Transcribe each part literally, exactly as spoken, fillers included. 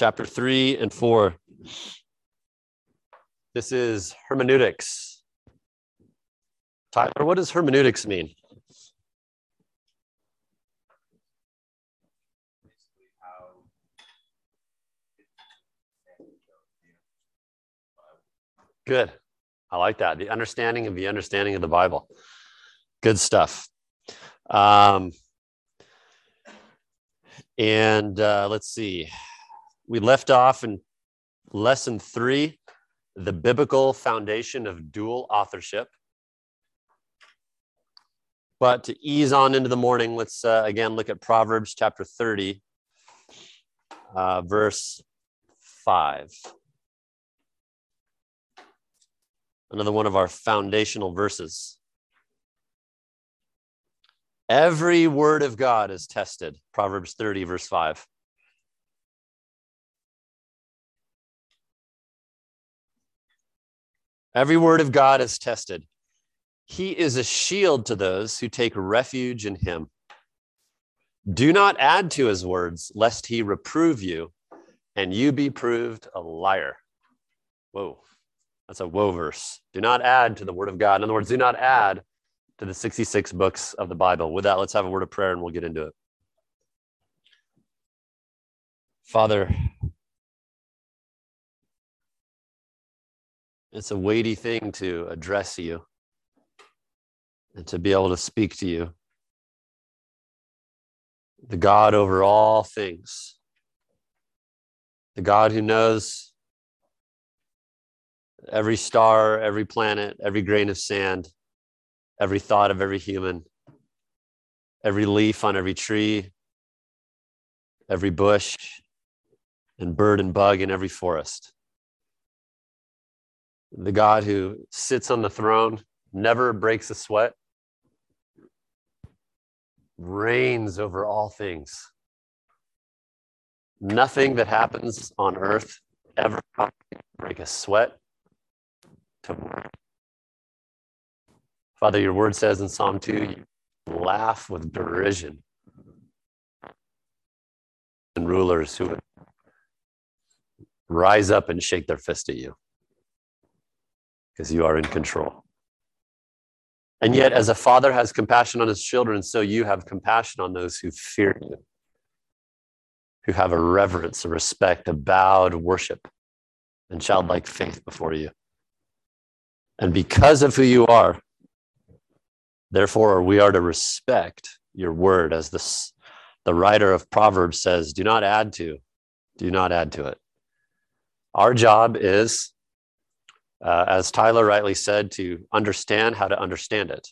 chapter three and four. This is hermeneutics. Tyler, what does hermeneutics mean? Good. I like that. The understanding of the understanding of the Bible. Good stuff. Um, and uh, let's see. We left off in lesson three, the biblical foundation of dual authorship. But to ease on into the morning, let's uh, again look at Proverbs chapter thirty, uh, verse five. Another one of our foundational verses. Every word of God is tested. Proverbs thirty, verse five. Every word of God is tested. He is a shield to those who take refuge in him. Do not add to his words, lest he reprove you, and you be proved a liar. Whoa. That's a whoa verse. Do not add to the word of God. In other words, do not add to the sixty-six books of the Bible. With that, let's have a word of prayer and we'll get into it. Father, it's a weighty thing to address you and to be able to speak to you, the God over all things, the God who knows every star, every planet, every grain of sand, every thought of every human, every leaf on every tree, every bush and bird and bug in every forest. The God who sits on the throne, never breaks a sweat, reigns over all things. Nothing that happens on earth ever break a sweat. Father, your word says in Psalm two, you laugh with derision. And rulers who would rise up and shake their fist at you because you are in control. And yet, as a father has compassion on his children, so you have compassion on those who fear you, who have a reverence, a respect, a bowed worship, and childlike faith before you. And because of who you are, therefore, we are to respect your word, as this, the writer of Proverbs says, do not add to, do not add to it. Our job is, uh, as Tyler rightly said, to understand how to understand it,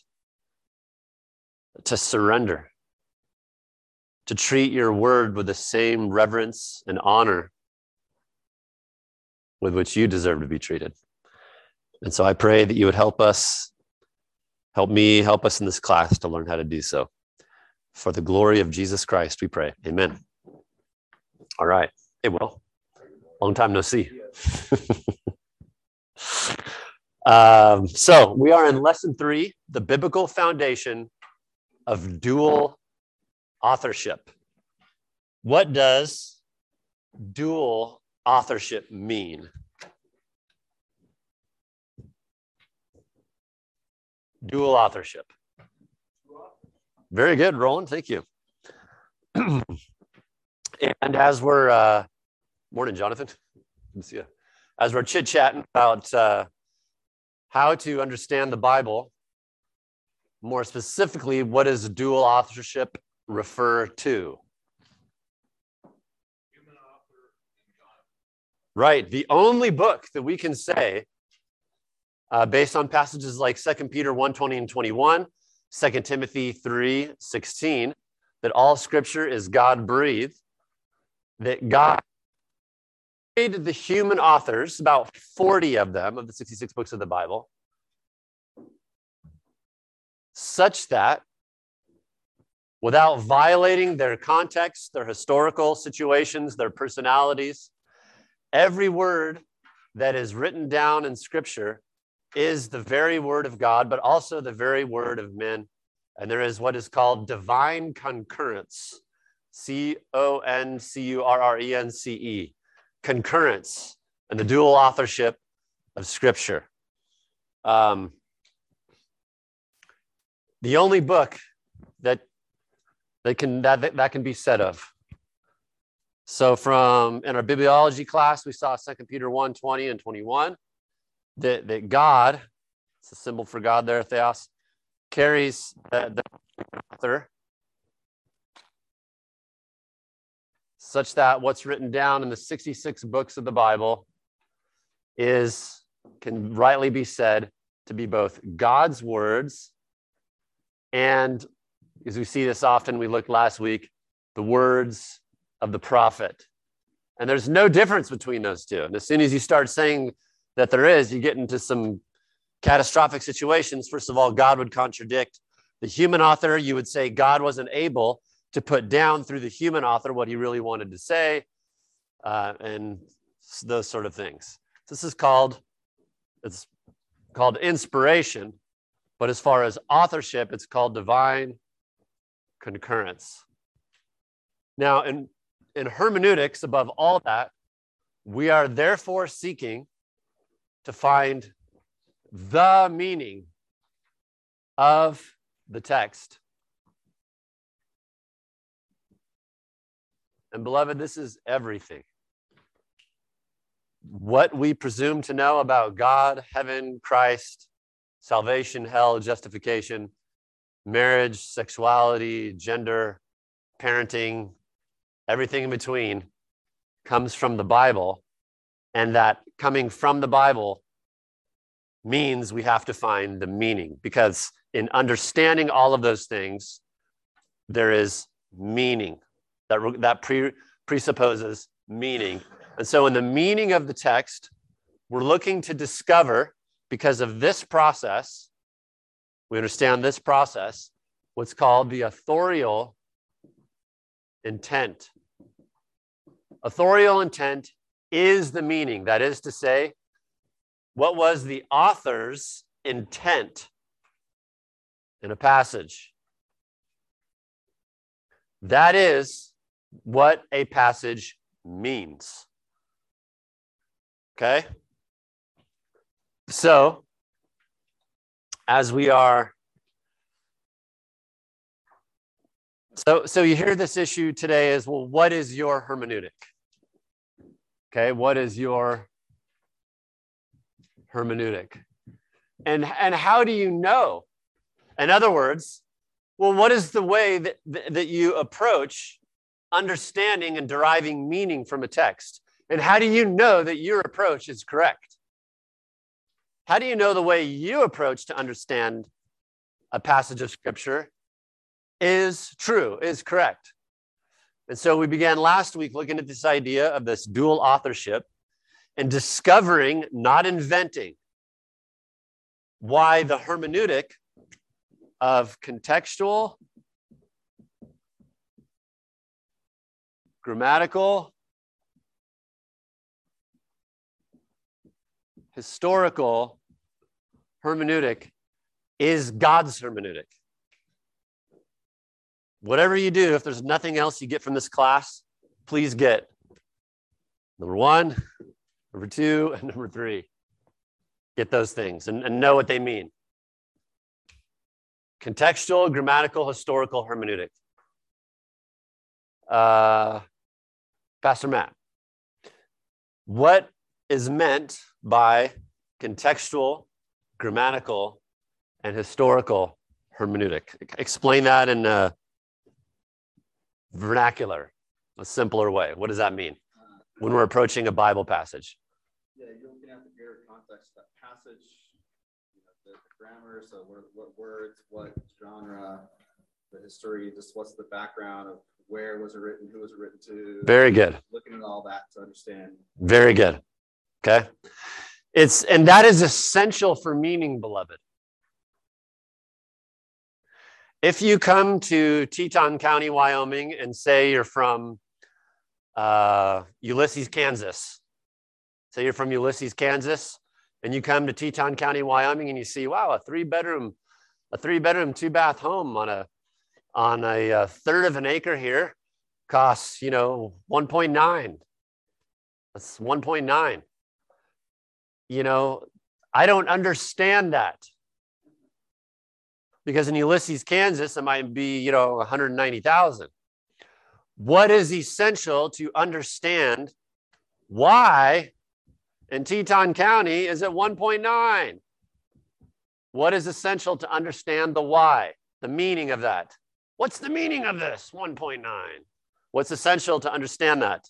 to surrender, to treat your word with the same reverence and honor with which you deserve to be treated. And so I pray that you would help us, help me, help us in this class to learn how to do so. For the glory of Jesus Christ, we pray. Amen. All right. Hey, Will. Long time no see. um, so we are in lesson three, the biblical foundation of dual authorship. What does dual authorship mean? Dual authorship. Very good, Roland. Thank you. And as we're, uh, morning, Jonathan. Good to see you. As we're chit-chatting about uh, how to understand the Bible, more specifically, what does dual authorship refer to? Human author and God. Right. The only book that we can say, uh, based on passages like Second Peter one twenty and twenty-one, Second Timothy three sixteen, that all scripture is God-breathed, that God created the human authors, about forty of them, of the sixty-six books of the Bible, such that without violating their context, their historical situations, their personalities, every word that is written down in Scripture is the very word of God, but also the very word of men. And there is what is called divine concurrence, C O N C U R R E N C E. concurrence and the dual authorship of Scripture. Um, the only book that that can that, that can be said of. So from in our bibliology class, we saw Second Peter one, twenty and twenty-one, that, that God, it's a symbol for God there, Theos, carries the, the author such that what's written down in the sixty-six books of the Bible is, can rightly be said to be both God's words and, as we see this often, we looked last week, the words of the prophet. And there's no difference between those two. And as soon as you start saying that there is, you get into some catastrophic situations. First of all, God would contradict the human author. You would say God wasn't able to put down through the human author what he really wanted to say, uh, and those sort of things. This is called, it's called inspiration, but as far as authorship, it's called divine concurrence. Now, in, in hermeneutics, above all that, we are therefore seeking to find the meaning of the text. And beloved, this is everything. What we presume to know about God, heaven, Christ, salvation, hell, justification, marriage, sexuality, gender, parenting, everything in between comes from the Bible. And that coming from the Bible means we have to find the meaning, because in understanding all of those things, there is meaning. That, that pre, presupposes meaning. And so in the meaning of the text, we're looking to discover, because of this process, we understand this process, what's called the authorial intent. Authorial intent is the meaning. That is to say, what was the author's intent in a passage? That is what a passage means. Okay? So, as we are, so, so you hear this issue today is, well, what is your hermeneutic? Okay, what is your hermeneutic? And, and how do you know? In other words, well, what is the way that, that you approach understanding and deriving meaning from a text? And how do you know that your approach is correct? How do you know the way you approach to understand a passage of Scripture is true, is correct? And so we began last week looking at this idea of this dual authorship and discovering, not inventing, why the hermeneutic of contextual, grammatical, historical hermeneutic is God's hermeneutic. Whatever you do, if there's nothing else you get from this class, please get number one, number two, and number three. Get those things and, and know what they mean. Contextual, grammatical, historical hermeneutic. Uh, Pastor Matt, what is meant by contextual, grammatical, and historical hermeneutic? Explain that in a vernacular, a simpler way. What does that mean when we're approaching a Bible passage? Yeah, you're looking at the greater context of that passage, you know, the, the grammar, so what, what words, what genre, the history, just what's the background of where was it written, who was it written to. Very good. Looking at all that to understand. Very good. Okay. It's, and that is essential for meaning, beloved. If you come to Teton County, Wyoming, and say you're from uh, Ulysses, Kansas, say you're from Ulysses, Kansas, and you come to Teton County, Wyoming, and you see, wow, a three-bedroom, a three-bedroom, two-bath home on a on a, a third of an acre here costs, you know, one point nine. That's one point nine. You know, I don't understand that. Because in Ulysses, Kansas, it might be, you know, one hundred ninety thousand. What is essential to understand why in Teton County is at one point nine? What is essential to understand the why, the meaning of that? What's the meaning of this one point nine? What's essential to understand that?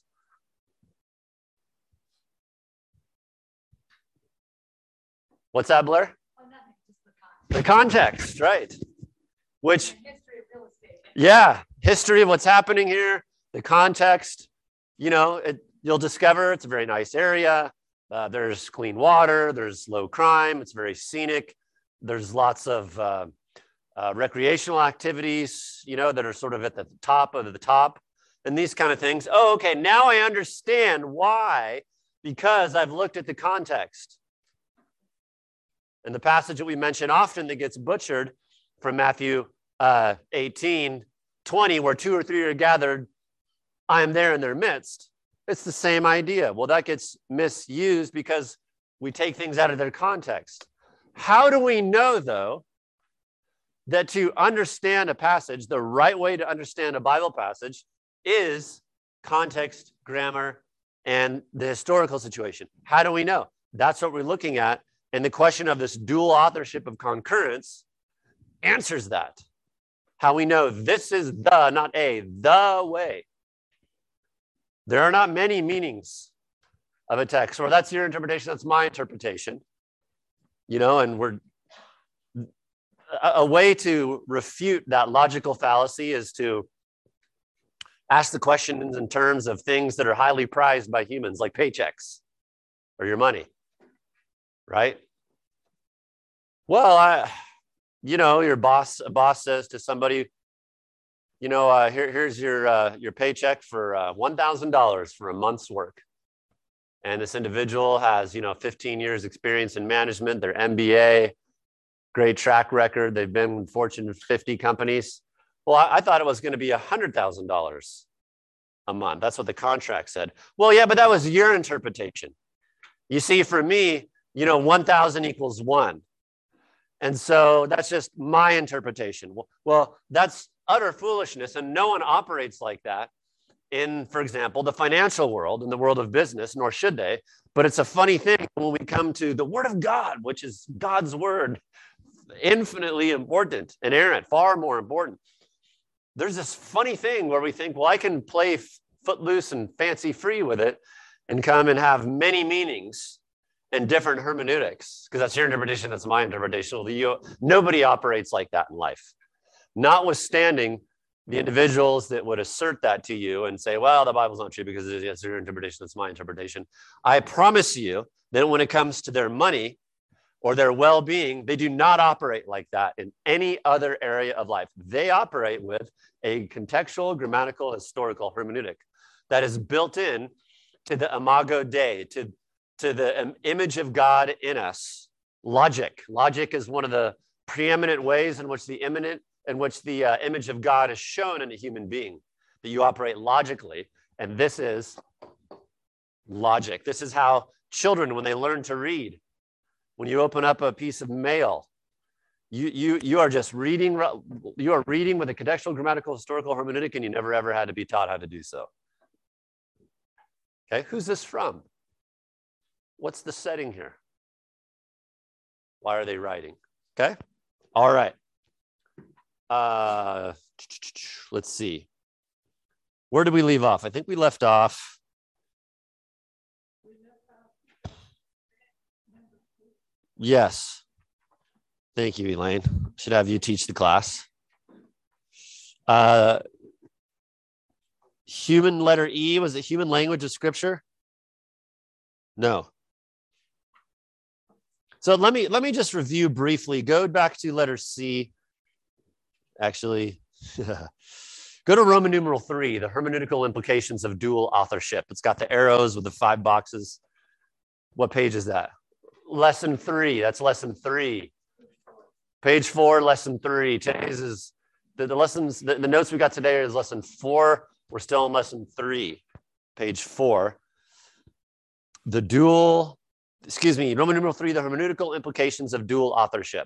What's that, Blair? Oh, nothing, just the context. The context, right? Which, And history of real estate. yeah, history of what's happening here, the context. You know, it, you'll discover it's a very nice area. Uh, there's clean water. There's low crime. It's very scenic. There's lots of uh, uh, recreational activities, you know, that are sort of at the top of the top and these kind of things. Oh, okay, now I understand why, because I've looked at the context. And the passage that we mention often that gets butchered from Matthew uh, eighteen, twenty, where two or three are gathered, I am there in their midst. It's the same idea. Well, that gets misused because we take things out of their context. How do we know, though, that to understand a passage, the right way to understand a Bible passage is context, grammar, and the historical situation? How do we know? That's what we're looking at. And the question of this dual authorship of concurrence answers that. How we know this is the, not a, the way. There are not many meanings of a text, or that's your interpretation, that's my interpretation. You know, and we're, a, a way to refute that logical fallacy is to ask the questions in terms of things that are highly prized by humans, like paychecks or your money. Right? Well, I, you know, your boss, a boss says to somebody, you know, uh, here, here's your uh, your paycheck for uh, one thousand dollars for a month's work. And this individual has, you know, fifteen years experience in management, their M B A, great track record. They've been in Fortune fifty companies. Well, I, I thought it was going to be one hundred thousand dollars a month. That's what the contract said. Well, yeah, but that was your interpretation. You see, for me, you know, one thousand equals one. And so that's just my interpretation. Well, that's utter foolishness. And no one operates like that in, for example, the financial world, in the world of business, nor should they. But it's a funny thing when we come to the Word of God, which is God's Word, infinitely important, inerrant, far more important. There's this funny thing where we think, well, I can play footloose and fancy free with it and come and have many meanings and different hermeneutics, because that's your interpretation, that's my interpretation. Well, you, nobody operates like that in life. Notwithstanding the individuals that would assert that to you and say, well, the Bible's not true because it's your interpretation, that's my interpretation. I promise you that when it comes to their money or their well-being, they do not operate like that in any other area of life. They operate with a contextual, grammatical, historical hermeneutic that is built in to the imago Dei, to to the image of God in us. Logic. Logic is one of the preeminent ways in which the imminent, in which the uh, image of God is shown in a human being, that you operate logically. And this is logic. This is how children, when they learn to read, when you open up a piece of mail, you, you, you are just reading, you are reading with a contextual, grammatical, historical hermeneutic, and you never ever had to be taught how to do so. Okay, who's this from? What's the setting here? Why are they writing? Okay. All right. Uh, let's see. Where did we leave off? I think we left off. Yes. Thank you, Elaine. Should have you teach the class. Uh, human letter E, was it human language of Scripture? No. So let me let me just review briefly. Go back to letter C. Actually, go to Roman numeral three, the hermeneutical implications of dual authorship. It's got the arrows with the five boxes. What page is that? Lesson three. That's lesson three. Page four, lesson three. Today's is the, the lessons, the, the notes we got today is lesson four. We're still in lesson three, page four. the dual, excuse me, Roman numeral three, the hermeneutical implications of dual authorship.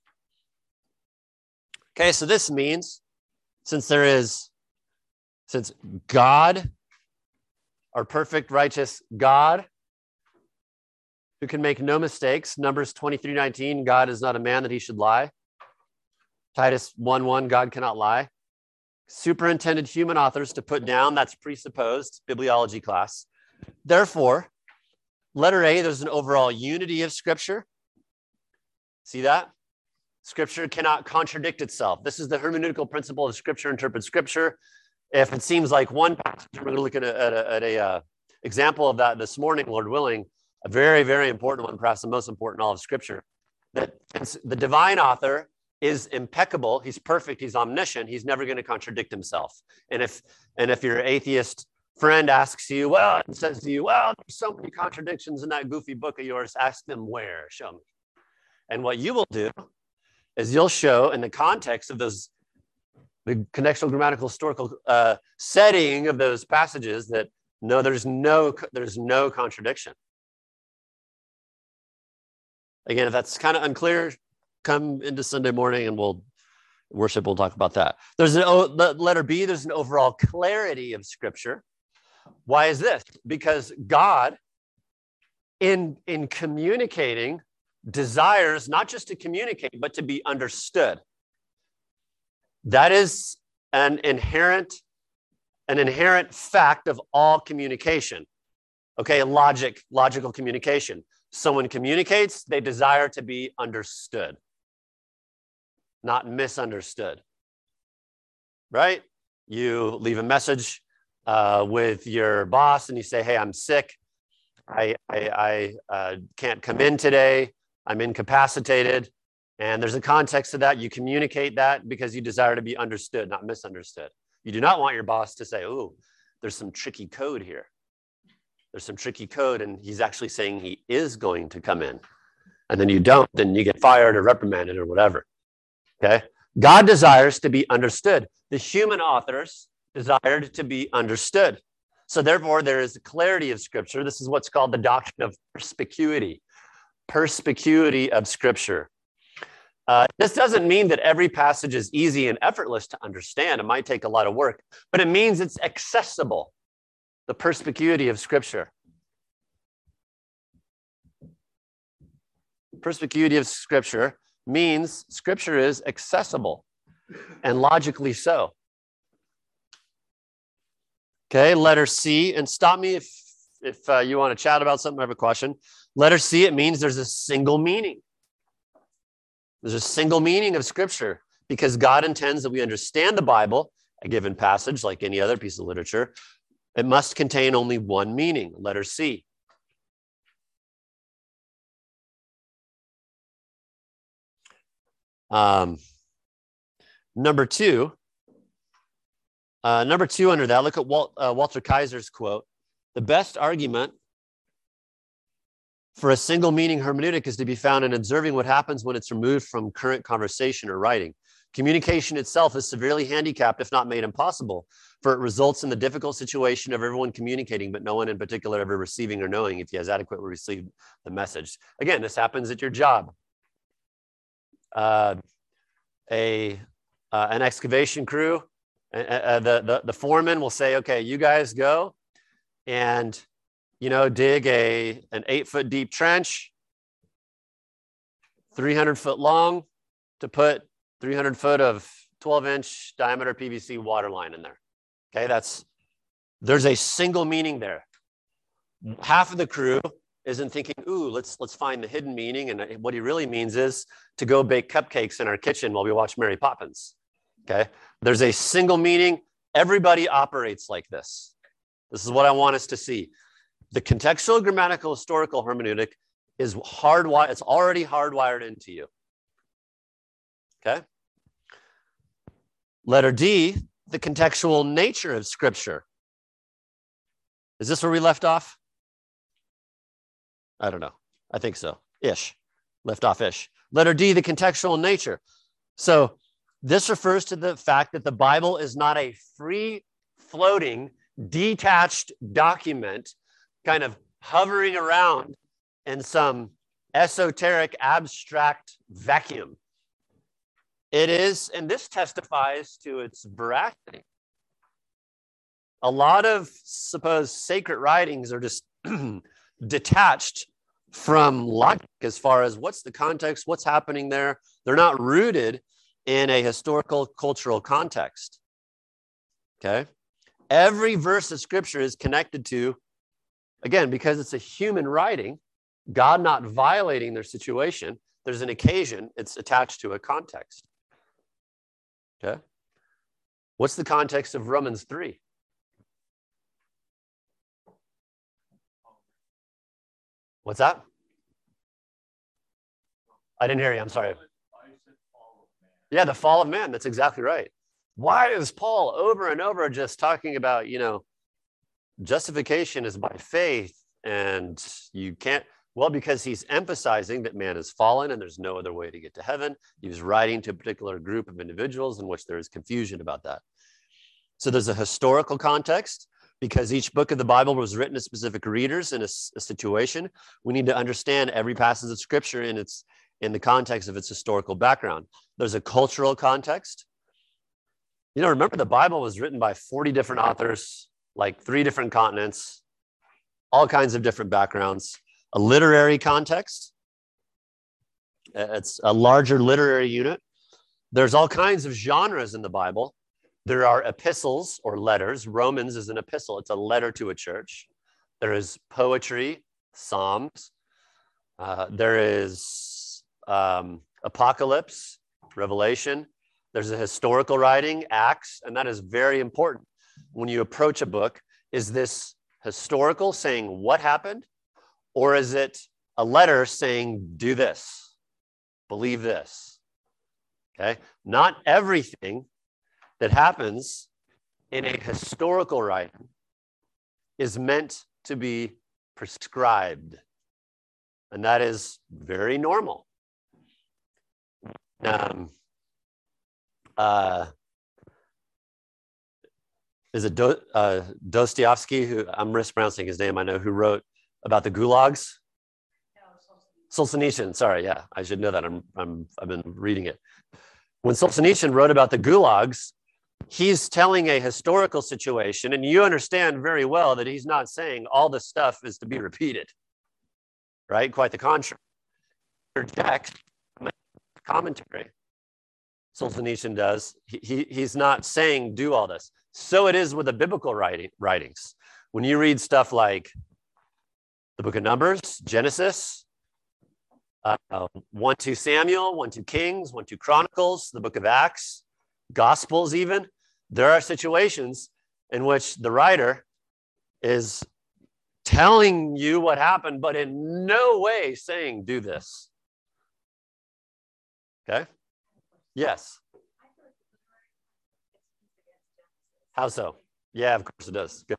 Okay, so this means since there is, since God, our perfect, righteous God, who can make no mistakes, Numbers twenty-three nineteen, God is not a man that he should lie. Titus one one, God cannot lie. Superintended human authors to put down, that's presupposed, bibliology class. Therefore, letter A, there's an overall unity of Scripture. See that? Scripture cannot contradict itself. This is the hermeneutical principle of Scripture interprets Scripture. If it seems like one passage, we're going to look at a, at a, at a uh, example of that this morning, Lord willing, a very, very important one, perhaps the most important in all of Scripture. That the divine author is impeccable. He's perfect. He's omniscient. He's never going to contradict himself. And if and if your atheist friend asks you, well, and says to you, well, there's so many contradictions in that goofy book of yours, ask them where, show me. And what you will do is you'll show in the context of those, the contextual grammatical historical uh, setting of those passages that no, there's no, there's no contradiction. Again, if that's kind of unclear, come into Sunday morning and we'll worship. We'll talk about that. There's an o, letter B. There's an overall clarity of Scripture. Why is this? Because God, in in communicating, desires not just to communicate, but to be understood. That is an inherent an inherent fact of all communication. Okay, logic, logical communication. Someone communicates, they desire to be understood, not misunderstood, right? You leave a message uh, with your boss and you say, hey, I'm sick. I, I, I uh, can't come in today. I'm incapacitated. And there's a context to that. You communicate that because you desire to be understood, not misunderstood. You do not want your boss to say, oh, there's some tricky code here. There's some tricky code, and he's actually saying he is going to come in. And then you don't, then you get fired or reprimanded or whatever. Okay? God desires to be understood. The human authors desired to be understood. So therefore, there is a clarity of Scripture. This is what's called the doctrine of perspicuity. Perspicuity of Scripture. Uh, this doesn't mean that every passage is easy and effortless to understand. It might take a lot of work, but it means it's accessible. The perspicuity of Scripture. Perspicuity of Scripture means Scripture is accessible and logically so. Okay, letter C, and stop me if, if uh, you want to chat about something or have a question. Letter C, it means there's a single meaning. There's a single meaning of Scripture because God intends that we understand the Bible, a given passage like any other piece of literature. It must contain only one meaning, letter C. Um, number two, uh, number two under that, look at Walt, uh, Walter Kaiser's quote. The best argument for a single meaning hermeneutic is to be found in observing what happens when it's removed from current conversation or writing. Communication itself is severely handicapped, if not made impossible, for it results in the difficult situation of everyone communicating, but no one in particular ever receiving or knowing if he has adequately received the message. Again, this happens at your job. Uh, a uh, an excavation crew, uh, uh, the, the, the foreman will say, okay, you guys go and, you know, dig a, an eight foot deep trench, three hundred foot long, to put three hundred foot of twelve inch diameter P V C water line in there. Okay, that's, there's a single meaning there. Half of the crew isn't thinking, ooh, let's let's find the hidden meaning. And what he really means is to go bake cupcakes in our kitchen while we watch Mary Poppins. Okay, there's a single meaning. Everybody operates like this. This is what I want us to see. The contextual, grammatical, historical hermeneutic is hardwired. It's already hardwired into you. Okay. Letter D, the contextual nature of Scripture. Is this where we left off? I don't know. I think so. Ish. Left off ish. Letter D, the contextual nature. So this refers to the fact that the Bible is not a free floating, detached document kind of hovering around in some esoteric, abstract vacuum. It is, and this testifies to its veracity. A lot of supposed sacred writings are just detached from logic as far as what's the context, what's happening there. They're not rooted in a historical, cultural context. Okay? Every verse of scripture is connected to, again, because it's a human writing, God not violating their situation, there's an occasion, it's attached to a context. Okay? What's the context of Romans three? What's that? I didn't hear you. I'm sorry. Yeah, the fall of man. That's exactly right. Why is Paul over and over just talking about, you know, justification is by faith and you can't, well, because he's emphasizing that man is fallen and there's no other way to get to heaven. He was writing to a particular group of individuals in which there is confusion about that. So there's a historical context. Because each book of the Bible was written to specific readers in a, a situation, we need to understand every passage of scripture in its in the context of its historical background. There's a cultural context. You know, remember the Bible was written by forty different authors, like three different continents, all kinds of different backgrounds. A literary context. It's a larger literary unit. There's all kinds of genres in the Bible. There are epistles or letters. Romans is an epistle. It's a letter to a church. There is poetry, Psalms. Uh, there is um, Apocalypse, Revelation. There's a historical writing, Acts, and that is very important. When you approach a book, is this historical, saying what happened? Or is it a letter saying, do this, believe this? Okay, not everything that happens in a historical writing is meant to be prescribed. And that is very normal. Um, uh, is it Do, uh, Dostoevsky, who I'm mispronouncing his name, I know, who wrote about the gulags? Solzhenitsyn, sorry, yeah, I should know that. I'm, I'm, I've been reading it. When Solzhenitsyn wrote about the gulags, he's telling a historical situation, and you understand very well that he's not saying all this stuff is to be repeated, right? Quite the contrary. Text, commentary, Solzhenitsyn does, he, he, he's not saying do all this. So it is with the biblical writing, writings. When you read stuff like the book of Numbers, Genesis, uh, one, two Samuel, one, two Kings, one, two Chronicles, the book of Acts, Gospels even, there are situations in which the writer is telling you what happened, but in no way saying, do this. Okay? Yes. How so? Yeah, of course it does. Good.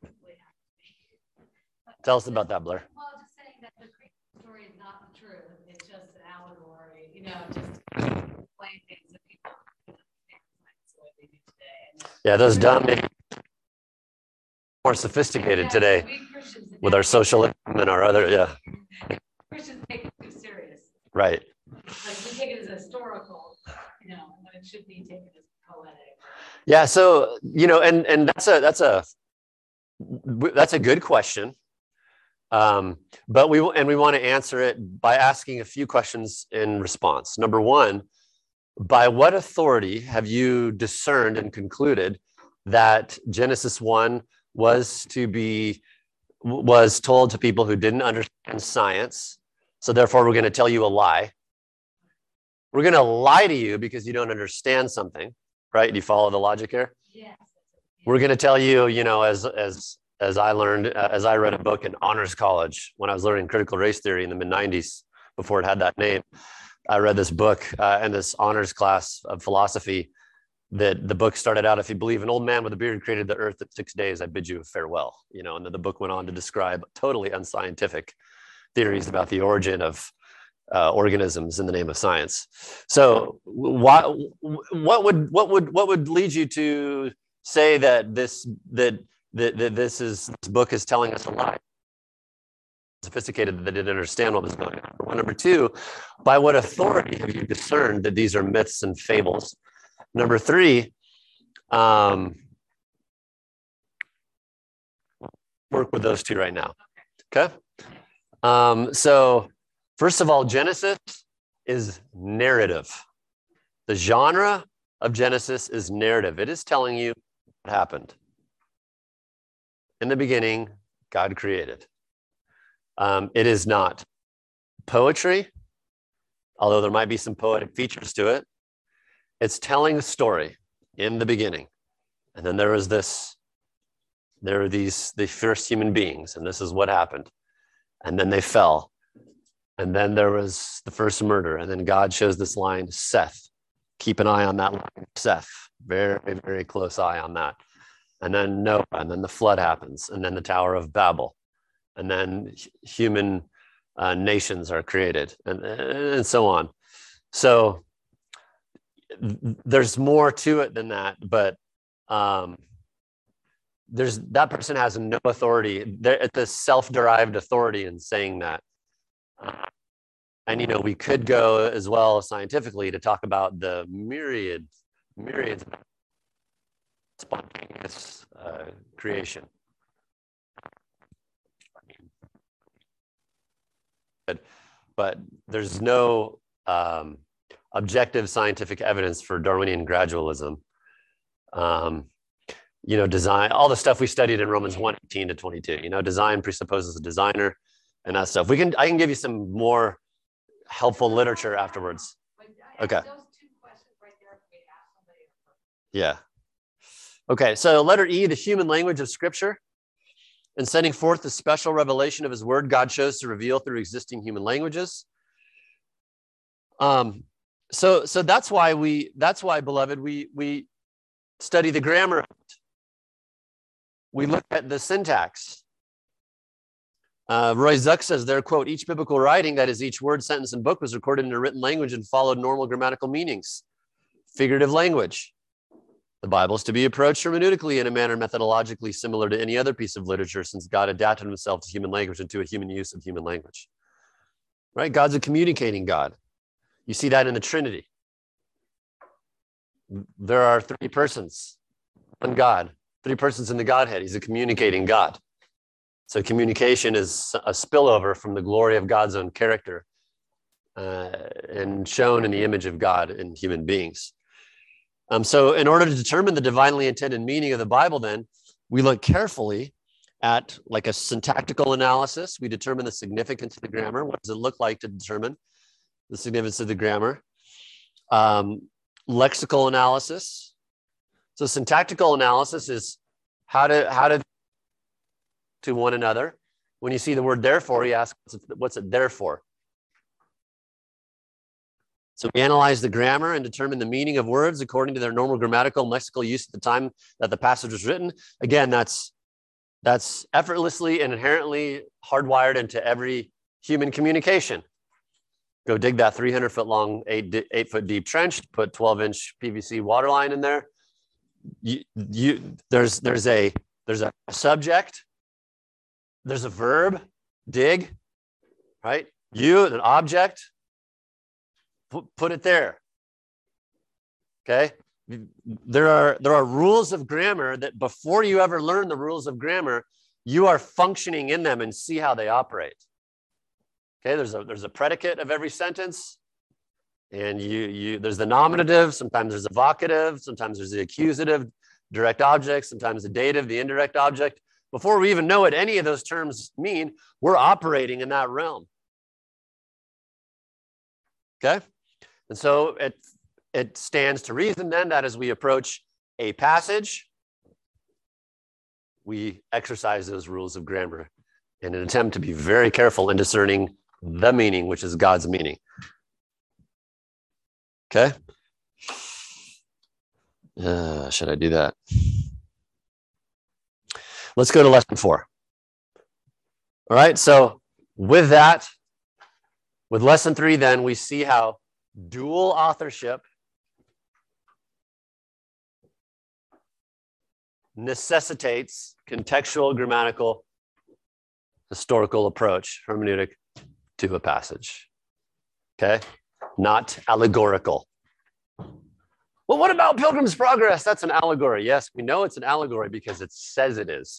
Tell us about that, Blair. Well, just saying that the creation story is not the truth. It's just an allegory, you know, just explain things that people don't understand the way they do today. Yeah, those dumb more sophisticated yeah, today with our socialism and our other, yeah. Christians take it too serious. Right. Like we take it as historical, you know, when it should be taken as poetic. Yeah, so, you know, and and that's a that's a that's a good question. Um, but we and we want to answer it by asking a few questions in response. Number one, by what authority have you discerned and concluded that Genesis one was to be was told to people who didn't understand science? So therefore, we're going to tell you a lie. We're going to lie to you because you don't understand something, right? Do you follow the logic here? Yes. We're going to tell you, you know, as as as I learned, uh, as I read a book in honors college when I was learning critical race theory in the mid nineties, before it had that name. I read this book uh, in this honors class of philosophy. That the book started out, if you believe an old man with a beard created the earth in six days, I bid you farewell. You know, and then the book went on to describe totally unscientific theories about the origin of uh, organisms in the name of science. So, why, what would what would what would lead you to say that this that that, that this is this book is telling us a lie? sophisticated that they didn't understand what was going on. Well, number two, by what authority have you discerned that these are myths and fables? Number three, um, work with those two right now. Okay. Um, so first of all, Genesis is narrative. The genre of Genesis is narrative. It is telling you what happened. In the beginning, God created. Um, it is not poetry, although there might be some poetic features to it. It's telling a story in the beginning. And then there was this, there were these, the first human beings, and this is what happened. And then they fell. And then there was the first murder. And then God shows this line, Seth. Keep an eye on that line, Seth. Very, very close eye on that. And then Noah, and then the flood happens, and then the Tower of Babel. And then human uh, nations are created, and, and so on. So there's more to it than that, but um, there's that person has no authority. They're, it's a self-derived authority in saying that. Uh, and, you know, we could go as well scientifically to talk about the myriad, myriads of spontaneous uh, creation. But there's no um, objective scientific evidence for Darwinian gradualism. Um, you know, design, all the stuff we studied in Romans one, eighteen to twenty-two, you know, design presupposes a designer and that stuff. We can, I can give you some more helpful literature afterwards. Okay. Yeah. Okay, so letter E, the human language of Scripture. In sending forth the special revelation of his word, God chose to reveal through existing human languages. Um, so, so that's why we, that's why, beloved, we, we study the grammar. We look at the syntax. Uh, Roy Zuck says there, quote, each biblical writing, that is each word, sentence, and book, was recorded in a written language and followed normal grammatical meanings. Figurative language. The Bible is to be approached hermeneutically in a manner methodologically similar to any other piece of literature, since God adapted himself to human language and to a human use of human language. Right? God's a communicating God. You see that in the Trinity. There are three persons, one God, three persons in the Godhead. He's a communicating God. So communication is a spillover from the glory of God's own character uh, and shown in the image of God in human beings. Um, so in order to determine the divinely intended meaning of the Bible, then, we look carefully at like a syntactical analysis. We determine the significance of the grammar. What does it look like to determine the significance of the grammar? Um, lexical analysis. So syntactical analysis is how to, how to to one another. When you see the word therefore, you ask, what's it, what's it there for? So we analyze the grammar and determine the meaning of words according to their normal grammatical and lexical use at the time that the passage was written. Again, that's, that's effortlessly and inherently hardwired into every human communication. Go dig that three hundred foot long, eight, eight foot deep trench, put twelve inch P V C water line in there. You, you, there's, there's, a, there's a subject, there's a verb, dig, right? You, an object, put it there. Okay. There are, there are rules of grammar that before you ever learn the rules of grammar, you are functioning in them and see how they operate. Okay. There's a, there's a predicate of every sentence, and you, you, there's the nominative. Sometimes there's a vocative. Sometimes there's the accusative, direct object, sometimes the dative, the indirect object. Before we even know what any of those terms mean, we're operating in that realm. Okay. And so it, it stands to reason then that as we approach a passage, we exercise those rules of grammar in an attempt to be very careful in discerning the meaning, which is God's meaning. Okay. Uh, should I do that? Let's go to lesson four. All right. So with that, with lesson three, then we see how dual authorship necessitates contextual grammatical historical approach, hermeneutic, to a passage. Okay? Not allegorical. Well, what about Pilgrim's Progress? That's an allegory. Yes, we know it's an allegory because it says it is.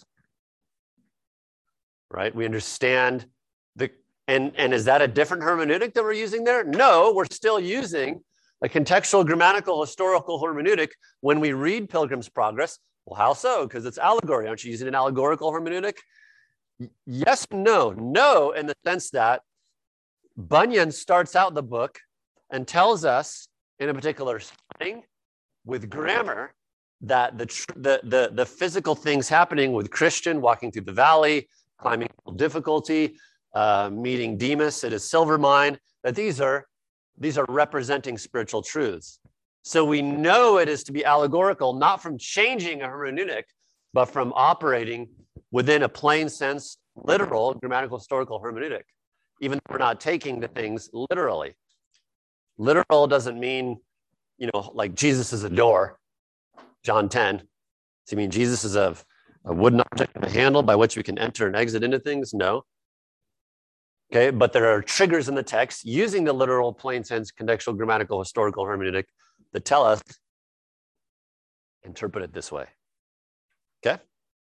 Right? We understand the, and, and is that a different hermeneutic that we're using there? No, we're still using a contextual, grammatical, historical hermeneutic when we read Pilgrim's Progress. Well, how so? Because it's allegory. Aren't you using an allegorical hermeneutic? Yes, no. No, in the sense that Bunyan starts out the book and tells us in a particular setting with grammar that the, the, the, the physical things happening with Christian walking through the valley, climbing difficulty, uh, meeting Demas at his silver mine, that these are, these are representing spiritual truths. So we know it is to be allegorical, not from changing a hermeneutic, but from operating within a plain sense, literal, grammatical, historical hermeneutic, even though we're not taking the things literally. Literal doesn't mean, you know, like Jesus is a door, John ten. Does it mean Jesus is a, a wooden object with a handle by which we can enter and exit into things? No. Okay, but there are triggers in the text using the literal, plain sense, contextual, grammatical, historical hermeneutic that tell us, interpret it this way. Okay?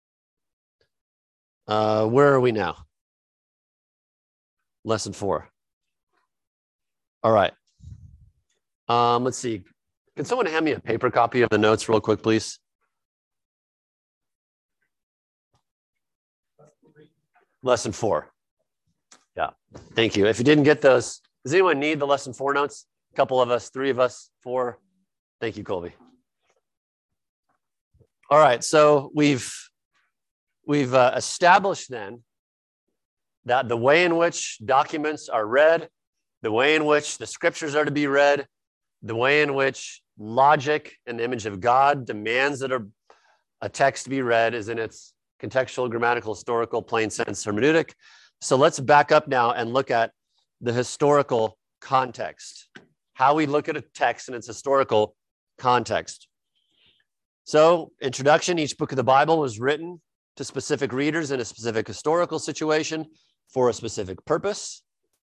Uh, where are we now? Lesson four. All right. Um, let's see. Can someone hand me a paper copy of the notes real quick, please? Lesson four. Yeah, thank you. If you didn't get those, does anyone need the lesson four notes? A couple of us, three of us, four. Thank you, Colby. All right, so we've we've uh, established then that the way in which documents are read, the way in which the scriptures are to be read, the way in which logic and the image of God demands that a, a text be read is in its contextual, grammatical, historical, plain sense hermeneutic. So let's back up now and look at the historical context, how we look at a text in its historical context. So, introduction, each book of the Bible was written to specific readers in a specific historical situation for a specific purpose.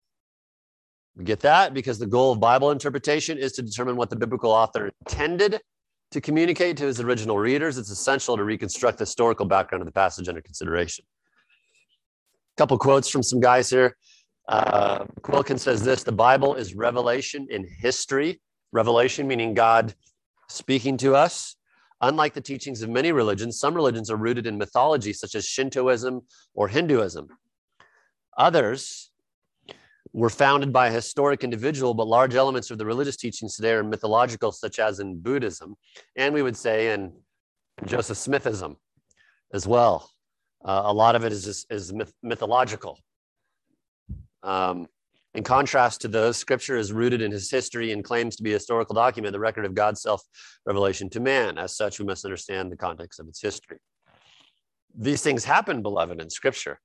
We get that because the goal of Bible interpretation is to determine what the biblical author intended to communicate to his original readers. It's essential to reconstruct the historical background of the passage under consideration. A couple quotes from some guys here. Uh, Quilkin says this: the Bible is revelation in history. Revelation meaning God speaking to us. Unlike the teachings of many religions, some religions are rooted in mythology, such as Shintoism or Hinduism. Others were founded by a historic individual, but large elements of the religious teachings today are mythological, such as in Buddhism, and we would say in Joseph Smithism as well. Uh, a lot of it is, just, is myth mythological. Um, in contrast to those, scripture is rooted in his history and claims to be a historical document, the record of God's self-revelation to man. As such, we must understand the context of its history. These things happen, beloved, in scripture.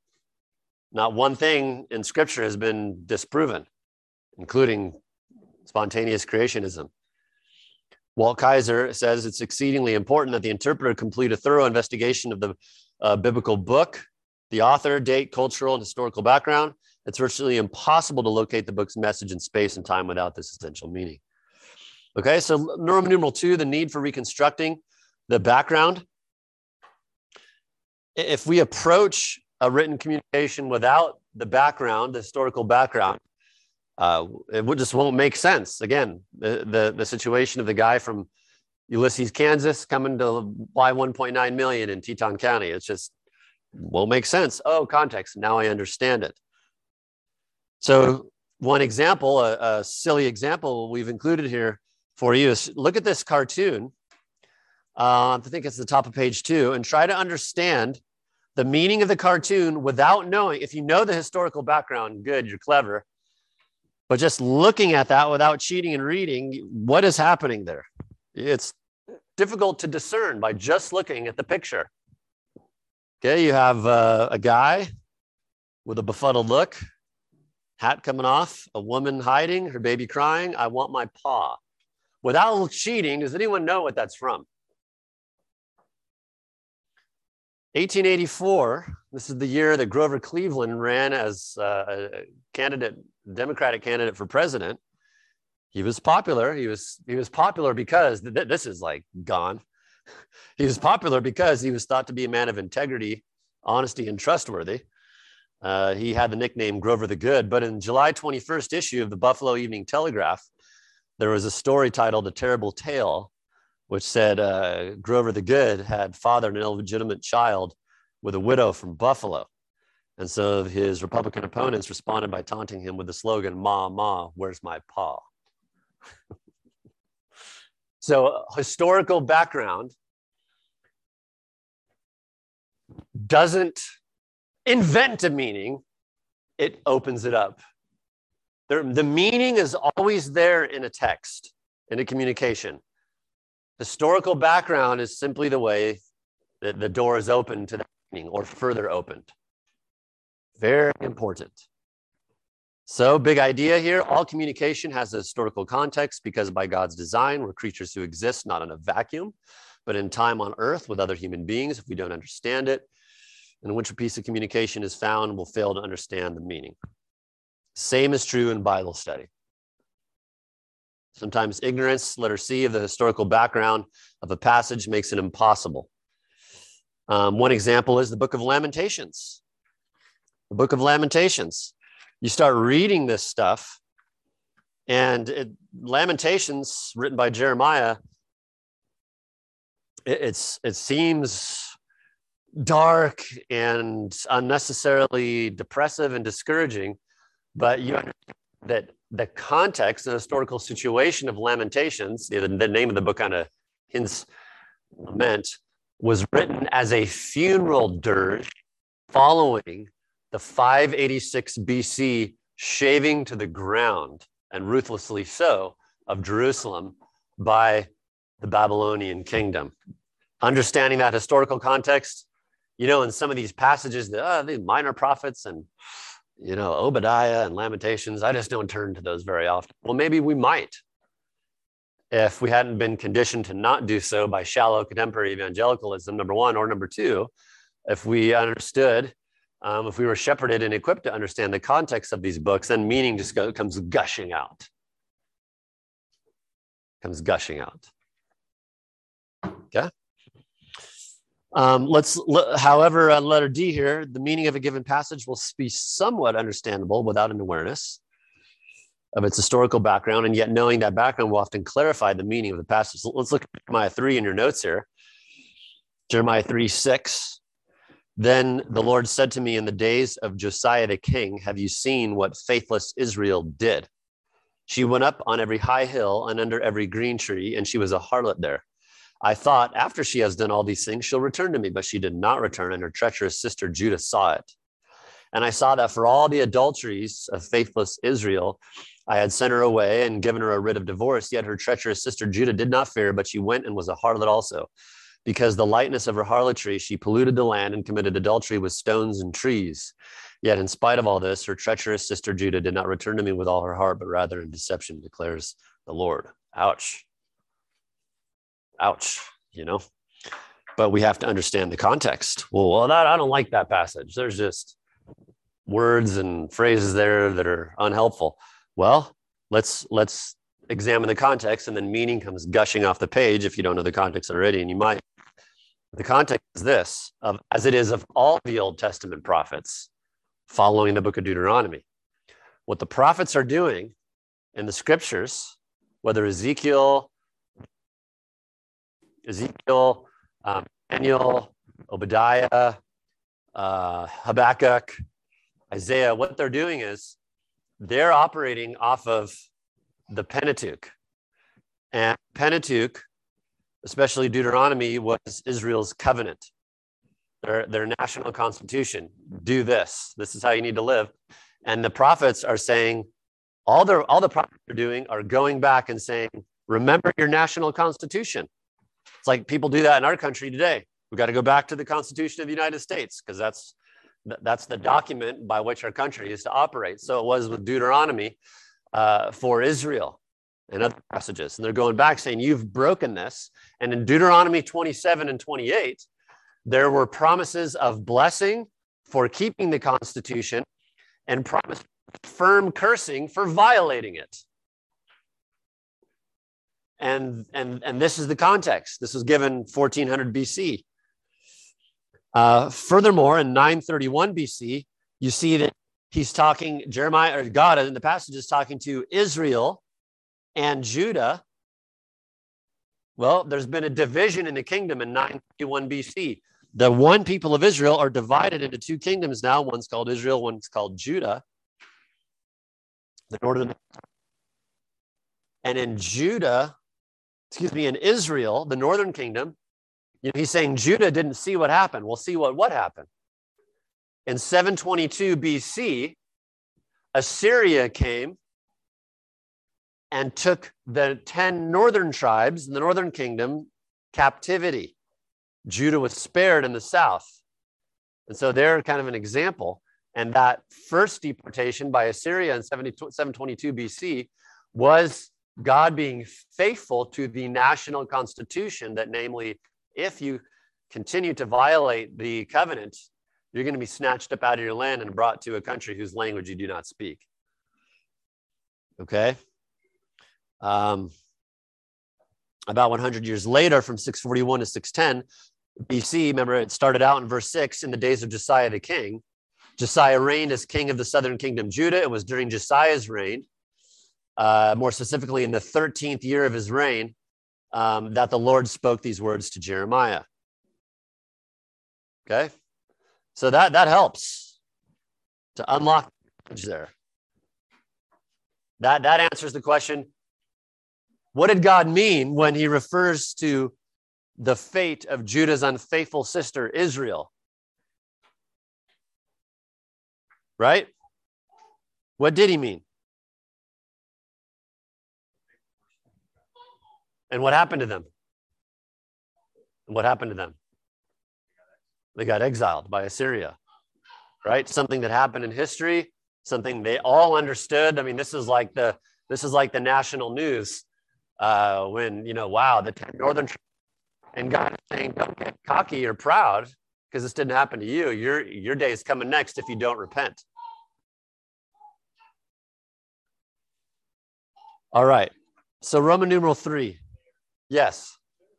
Not one thing in scripture has been disproven, including spontaneous creationism. Walt Kaiser says it's exceedingly important that the interpreter complete a thorough investigation of the uh, biblical book, the author, date, cultural, and historical background. It's virtually impossible to locate the book's message in space and time without this essential meaning. Okay, so Roman numeral two, the need for reconstructing the background. If we approach a written communication without the background, the historical background, uh, it would just won't make sense. Again, the, the, the situation of the guy from Ulysses, Kansas, coming to buy one point nine million in Teton County, it's just won't make sense. Oh, context, now I understand it. So one example, a, a silly example we've included here for you is look at this cartoon. Uh, I think it's the top of page two, and try to understand the meaning of the cartoon without knowing. If you know the historical background, good, you're clever. But just looking at that without cheating and reading, what is happening there? It's difficult to discern by just looking at the picture. Okay, you have uh, a guy with a befuddled look, hat coming off, a woman hiding, her baby crying, I want my paw. Without cheating, does anyone know what that's from? eighteen eighty-four, this is the year that Grover Cleveland ran as uh, a candidate, Democratic candidate for president. He was popular. He was, he was popular because, th- this is like gone. He was popular because he was thought to be a man of integrity, honesty, and trustworthy. Uh, he had the nickname Grover the Good, but in July twenty-first issue of the Buffalo Evening Telegraph, there was a story titled A Terrible Tale, which said uh, Grover the Good had fathered an illegitimate child with a widow from Buffalo. And so his Republican opponents responded by taunting him with the slogan, "Ma, ma, where's my pa?" So historical background doesn't invent a meaning, it opens it up. There, the meaning is always there in a text, in a communication. Historical background is simply the way that the door is opened to that meaning, or further opened. Very important. So, big idea here, all communication has a historical context because by God's design, we're creatures who exist not in a vacuum, but in time on earth with other human beings. If we don't understand it, and which a piece of communication is found, we'll fail to understand the meaning. Same is true in Bible study. Sometimes ignorance, letter C, of the historical background of a passage makes it impossible. Um, one example is the Book of Lamentations. The Book of Lamentations. You start reading this stuff, and it, Lamentations, written by Jeremiah, it, it's it seems dark and unnecessarily depressive and discouraging, but you understand that the context and historical situation of Lamentations, the, the name of the book kind of hints lament, was written as a funeral dirge following the five eighty-six B C shaving to the ground, and ruthlessly so, of Jerusalem by the Babylonian kingdom. Understanding that historical context, you know, in some of these passages, the, uh, the minor prophets and, you know, Obadiah and Lamentations, I just don't turn to those very often. Well, maybe we might, if we hadn't been conditioned to not do so by shallow contemporary evangelicalism, number one, or number two, if we understood, um, if we were shepherded and equipped to understand the context of these books, then meaning just go, comes gushing out. Comes gushing out. Okay? Um, let's, however, uh, letter D here, the meaning of a given passage will be somewhat understandable without an awareness of its historical background, and yet knowing that background will often clarify the meaning of the passage. Let's look at Jeremiah three in your notes here. Jeremiah three, six. Then the Lord said to me in the days of Josiah the king, have you seen what faithless Israel did? She went up on every high hill and under every green tree, and she was a harlot there. I thought, after she has done all these things, she'll return to me, but she did not return, and her treacherous sister Judah saw it. And I saw that for all the adulteries of faithless Israel, I had sent her away and given her a writ of divorce, yet her treacherous sister Judah did not fear, but she went and was a harlot also. Because the lightness of her harlotry, she polluted the land and committed adultery with stones and trees. Yet in spite of all this, her treacherous sister Judah did not return to me with all her heart, but rather in deception, declares the Lord. Ouch. Ouch, you know? But we have to understand the context. Well, well that, I don't like that passage. There's just words and phrases there that are unhelpful. Well, let's let's examine the context, and then meaning comes gushing off the page if you don't know the context already, and you might. The context is this, of, as it is of all the Old Testament prophets following the book of Deuteronomy. What the prophets are doing in the scriptures, whether Ezekiel, Ezekiel, um, Daniel, Obadiah, uh, Habakkuk, Isaiah, what they're doing is they're operating off of the Pentateuch. And Pentateuch, especially Deuteronomy, was Israel's covenant, their, their national constitution. Do this. This is how you need to live. And the prophets are saying, all the, all the prophets are doing are going back and saying, remember your national constitution. It's like people do that in our country today. We've got to go back to the Constitution of the United States because that's, that's the document by which our country is to operate. So it was with Deuteronomy uh, for Israel and other passages. And they're going back saying, you've broken this. And in Deuteronomy twenty-seven and twenty-eight, There were promises of blessing for keeping the Constitution and promise firm cursing for violating it. And, and, and this is the context. This was given fourteen hundred B C. Uh, furthermore, in nine thirty-one B C, you see that he's talking, Jeremiah, or God in the passage is talking to Israel and Judah. Well, there's been a division in the kingdom in nine thirty-one B C. The one people of Israel are divided into two kingdoms now. One's called Israel, one's called Judah. The northern. And in Judah, excuse me, in Israel, the northern kingdom, you know, he's saying Judah didn't see what happened. We'll see what, what happened. In seven twenty-two B C, Assyria came and took the ten northern tribes in the northern kingdom captivity. Judah was spared in the south. And so they're kind of an example. And that first deportation by Assyria in seven twenty-two B C was God being faithful to the national constitution, that namely, if you continue to violate the covenant, you're going to be snatched up out of your land and brought to a country whose language you do not speak. Okay? Um, about one hundred years later, from six forty-one to six ten B C, remember it started out in verse six, in the days of Josiah the king. Josiah reigned as king of the southern kingdom, Judah. It was during Josiah's reign, uh, more specifically in the thirteenth year of his reign, um, that the Lord spoke these words to Jeremiah. Okay? So that, that helps to unlock there. That, that answers the question, what did God mean when he refers to the fate of Judah's unfaithful sister, Israel? Right? What did he mean? And what happened to them? What happened to them? They got exiled by Assyria, right? Something that happened in history, something they all understood. I mean, this is like the this is like the national news uh, when, you know, wow, the northern, and God is saying, don't get cocky or proud because this didn't happen to you. Your your day is coming next if you don't repent. All right. So Roman numeral three. Yes.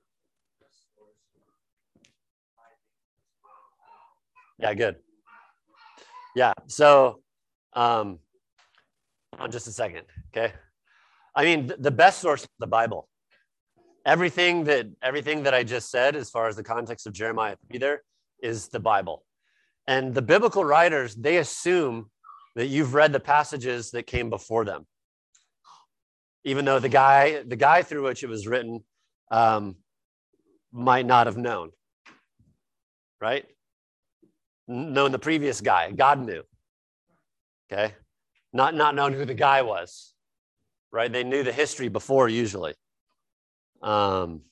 Yeah, good. Yeah, so um, on just a second, okay? I mean, th- the best source is the Bible. Everything that everything that I just said, as far as the context of Jeremiah three there, is the Bible. And the biblical writers, they assume that you've read the passages that came before them. Even though the guy, the guy through which it was written um, might not have known, right? Known the previous guy. God knew. Okay? Not, not known who the guy was, right? They knew the history before, usually. Um,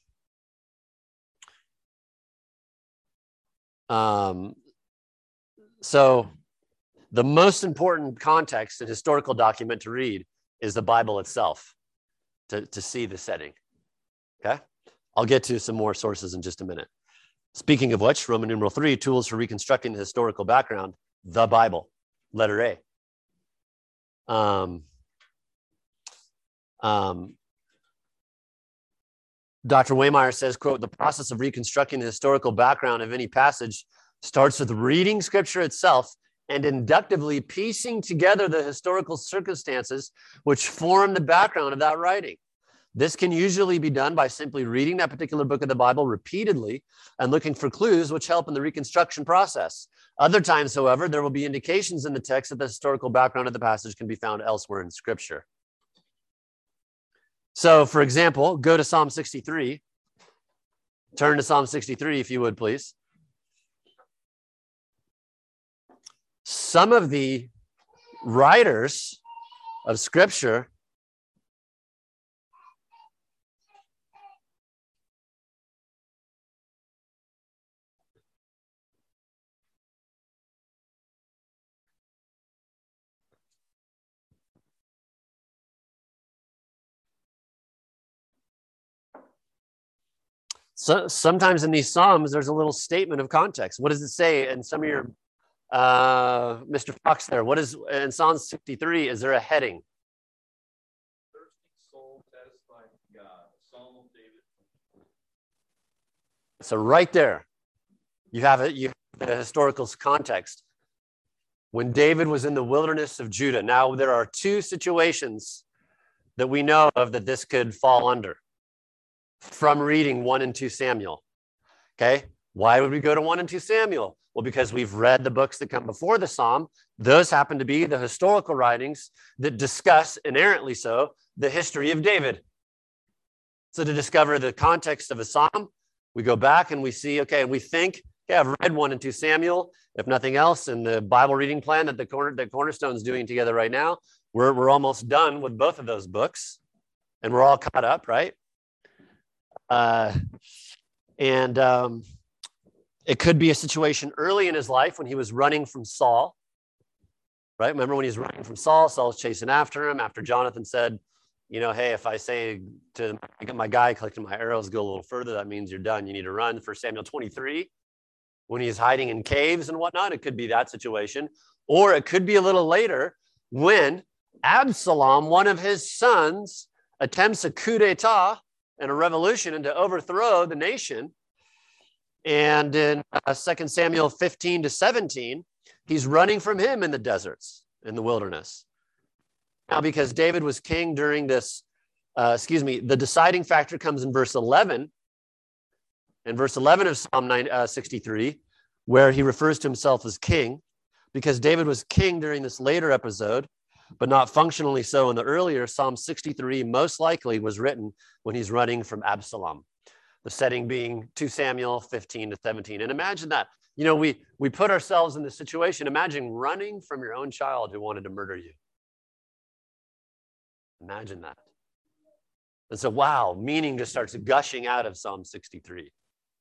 um, so the most important context and historical document to read is the Bible itself to, to see the setting. Okay? I'll get to some more sources in just a minute. Speaking of which, Roman numeral three, tools for reconstructing the historical background, the Bible, letter A. Um, um, Doctor Waymeyer says, quote, the process of reconstructing the historical background of any passage starts with reading scripture itself and inductively piecing together the historical circumstances which form the background of that writing. This can usually be done by simply reading that particular book of the Bible repeatedly and looking for clues which help in the reconstruction process. Other times, however, there will be indications in the text that the historical background of the passage can be found elsewhere in Scripture. So, for example, go to Psalm sixty-three. Turn to Psalm sixty-three, if you would, please. Some of the writers of Scripture So sometimes in these Psalms, there's a little statement of context. What does it say in some of your, uh, Mister Fox there? What is in Psalm sixty-three? Is there a heading? Thirsty soul satisfied God. Psalm of David. So right there, you have it. You have the historical context. When David was in the wilderness of Judah. Now there are two situations that we know of that this could fall under from reading one and two Samuel. Okay, why would we go to one and two Samuel? Well, because we've read the books that come before the Psalm. Those happen to be the historical writings that discuss, inerrantly so, the history of David. So to discover the context of a Psalm, we go back and we see, okay, and we think, okay, I've read one and two Samuel. If nothing else, in the Bible reading plan that the corner that Cornerstone's doing together right now, we're we're almost done with both of those books, and we're all caught up, right? Uh, and um, it could be a situation early in his life when he was running from Saul, right? Remember when he was running from Saul, Saul's chasing after him after Jonathan said, you know, hey, if I say to my guy collecting my arrows, go a little further, that means you're done. You need to run. First Samuel twenty-three, when he's hiding in caves and whatnot, it could be that situation. Or it could be a little later when Absalom, one of his sons, attempts a coup d'etat and a revolution and to overthrow the nation. And in uh, Second Samuel fifteen to seventeen, he's running from him in the deserts, in the wilderness. Now, because David was king during this, uh, excuse me, the deciding factor comes in verse eleven. In verse eleven of Psalm nine, uh, sixty-three, where he refers to himself as king, because David was king during this later episode, but not functionally so in the earlier. Psalm sixty-three most likely was written when he's running from Absalom. The setting being two Samuel fifteen to seventeen. And imagine that. You know, we, we put ourselves in this situation. Imagine running from your own child who wanted to murder you. Imagine that. And so, wow, meaning just starts gushing out of Psalm sixty-three.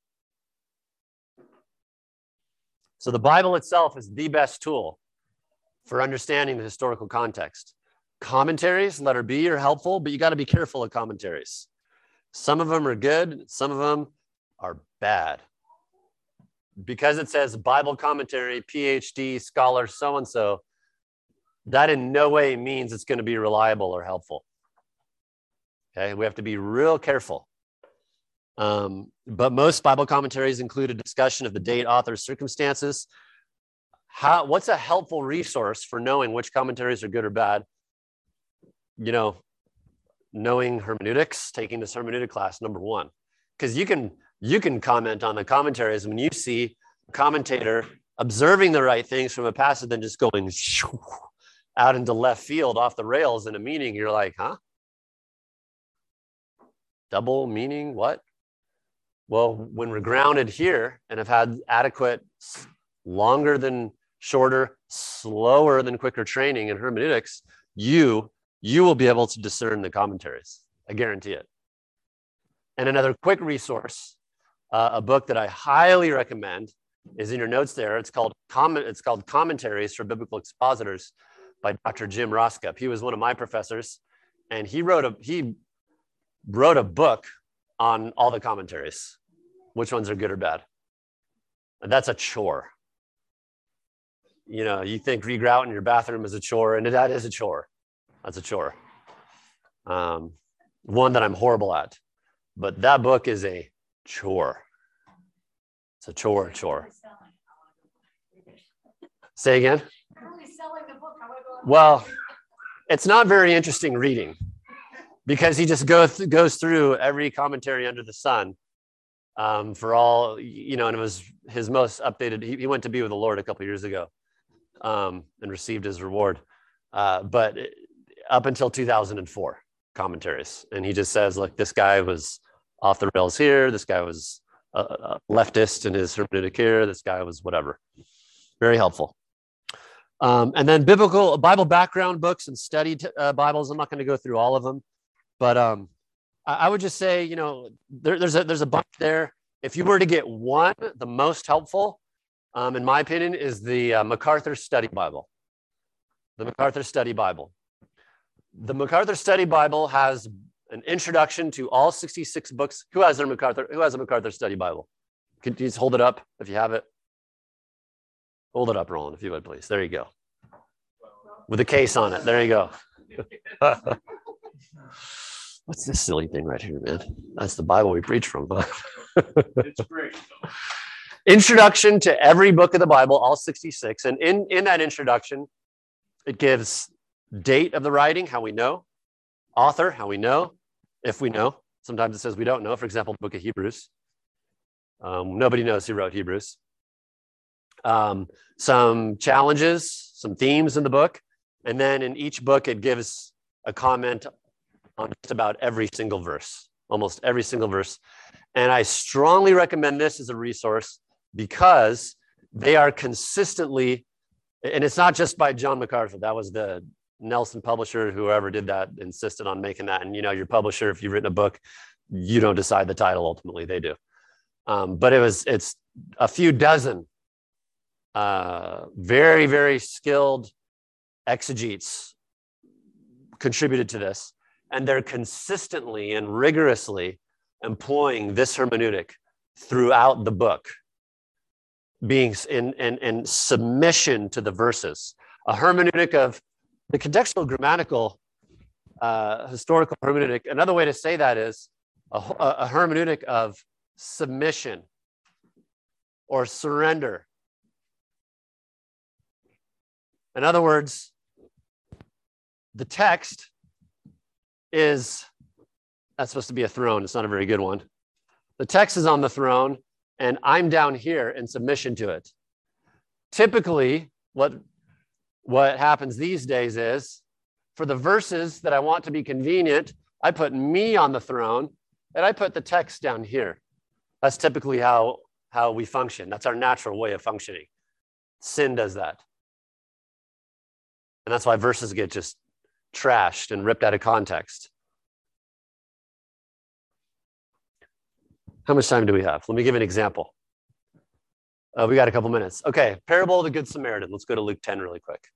So the Bible itself is the best tool for understanding the historical context. Commentaries, letter B, are helpful, but you got to be careful of commentaries. Some of them are good. Some of them are bad. Because it says Bible commentary, P H D, scholar, so-and-so, that in no way means it's going to be reliable or helpful. Okay, we have to be real careful. Um, but most Bible commentaries include a discussion of the date, author, circumstances. How, what's a helpful resource for knowing which commentaries are good or bad? You know, knowing hermeneutics, taking this hermeneutic class, number one. Because you can, you can comment on the commentaries when you see a commentator observing the right things from a passage, then just going out into left field off the rails in a meaning. You're like, huh? Double meaning, what? Well, when we're grounded here and have had adequate, longer than shorter, slower than quicker training in hermeneutics, you, you will be able to discern the commentaries. I guarantee it. And another quick resource, uh, a book that I highly recommend is in your notes there. It's called, comment, it's called Commentaries for Biblical Expositors by Doctor Jim Roskup. He was one of my professors, and he wrote a, he wrote a book on all the commentaries, which ones are good or bad. And that's a chore. You know, you think regrouting your bathroom is a chore, and that is a chore. That's a chore. Um, one that I'm horrible at. But that book is a chore. It's a chore, chore. Say again? Well, it's not very interesting reading, because he just go th- goes through every commentary under the sun um, for all, you know, and it was his most updated. He, he went to be with the Lord a couple of years ago um, and received his reward. Uh, but up until two thousand four, commentaries. And he just says, look, this guy was off the rails here. This guy was a, a leftist in his hermeneutic here. This guy was whatever. Very helpful. Um, and then biblical Bible background books and study t- uh, Bibles. I'm not going to go through all of them. But um, I, I would just say, you know, there, there's a there's a bunch there. If you were to get one, the most helpful, um, in my opinion, is the uh, MacArthur Study Bible. The MacArthur Study Bible. The MacArthur Study Bible has An introduction to all sixty-six books. Who has their MacArthur? Who has a MacArthur Study Bible? Could you just hold it up if you have it? Hold it up, Roland, if you would, please. There you go. With a case on it. There you go. What's this silly thing right here, man? That's the Bible we preach from. It's great. Introduction to every book of the Bible, all sixty-six. And in, in that introduction, it gives date of the writing, how we know, author, how we know, if we know. Sometimes it says we don't know. For example, the book of Hebrews. Um, nobody knows who wrote Hebrews. Um, some challenges, some themes in the book. And then in each book, it gives a comment on just about every single verse, almost every single verse. And I strongly recommend this as a resource because they are consistently, and it's not just by John MacArthur. That was the Nelson publisher, whoever did that, insisted on making that. And, you know, your publisher, if you've written a book, you don't decide the title, ultimately, they do. Um, but it was, it's a few dozen uh, very, very skilled exegetes contributed to this. And they're consistently and rigorously employing this hermeneutic throughout the book, being in, in, in submission to the verses. A hermeneutic of the contextual grammatical uh, historical hermeneutic. Another way to say that is a, a hermeneutic of submission or surrender. In other words, the text is, that's supposed to be a throne. It's not a very good one. The text is on the throne, and I'm down here in submission to it. Typically, what, what happens these days is, for the verses that I want to be convenient, I put me on the throne, and I put the text down here. That's typically how, how we function. That's our natural way of functioning. Sin does that. And that's why verses get just trashed and ripped out of context. How much time do we have? Let me give an example. Uh, we got a couple minutes. Okay, parable of the Good Samaritan. Let's go to Luke ten really quick.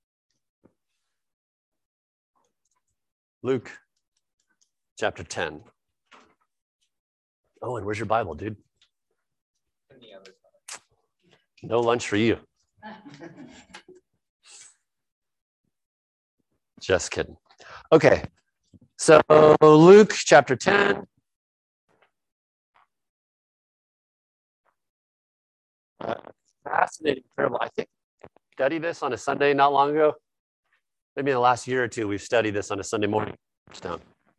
Luke chapter ten. Oh, and where's your Bible, dude? No lunch for you. Just kidding. Okay, so Luke chapter ten. Uh, fascinating parable. I think I studied this on a Sunday not long ago. Maybe in the last year or two, we've studied this on a Sunday morning. It's down.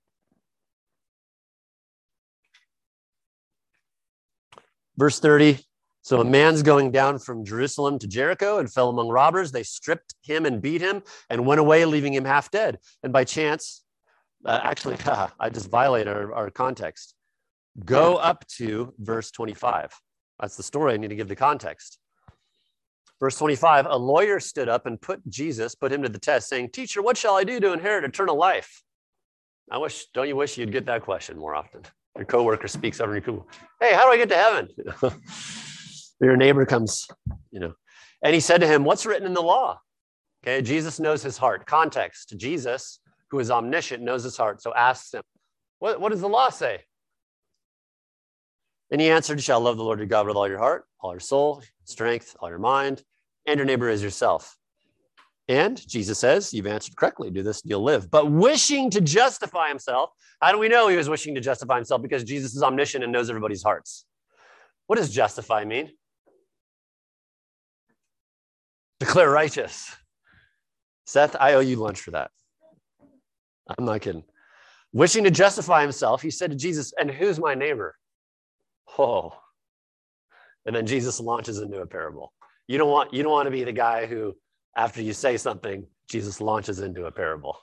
Verse thirty. So a man's going down from Jerusalem to Jericho and fell among robbers. They stripped him and beat him and went away, leaving him half dead. And by chance, uh, actually, I just violated our, our context. Go up to verse twenty-five. That's the story. I need to give the context. Verse twenty-five, a lawyer stood up and put Jesus, put him to the test, saying, "Teacher, what shall I do to inherit eternal life?" I wish, don't you wish you'd get that question more often? Your coworker speaks over and you hey, how do I get to heaven? Your neighbor comes, you know, and he said to him, "What's written in the law?" Okay, Jesus knows his heart. Context, Jesus, who is omniscient, knows his heart. So asks him, what, what does the law say? And he answered, "You shall love the Lord your God with all your heart, all your soul, strength, all your mind, and your neighbor as yourself." And Jesus says, "You've answered correctly. Do this and you'll live." But wishing to justify himself, how do we know he was wishing to justify himself? Because Jesus is omniscient and knows everybody's hearts. What does justify mean? Declare righteous. Seth, I owe you lunch for that. I'm not kidding. Wishing to justify himself, he said to Jesus, "And who's my neighbor?" Oh. And then Jesus launches into a parable. You don't want, you don't want to be the guy who, after you say something, Jesus launches into a parable.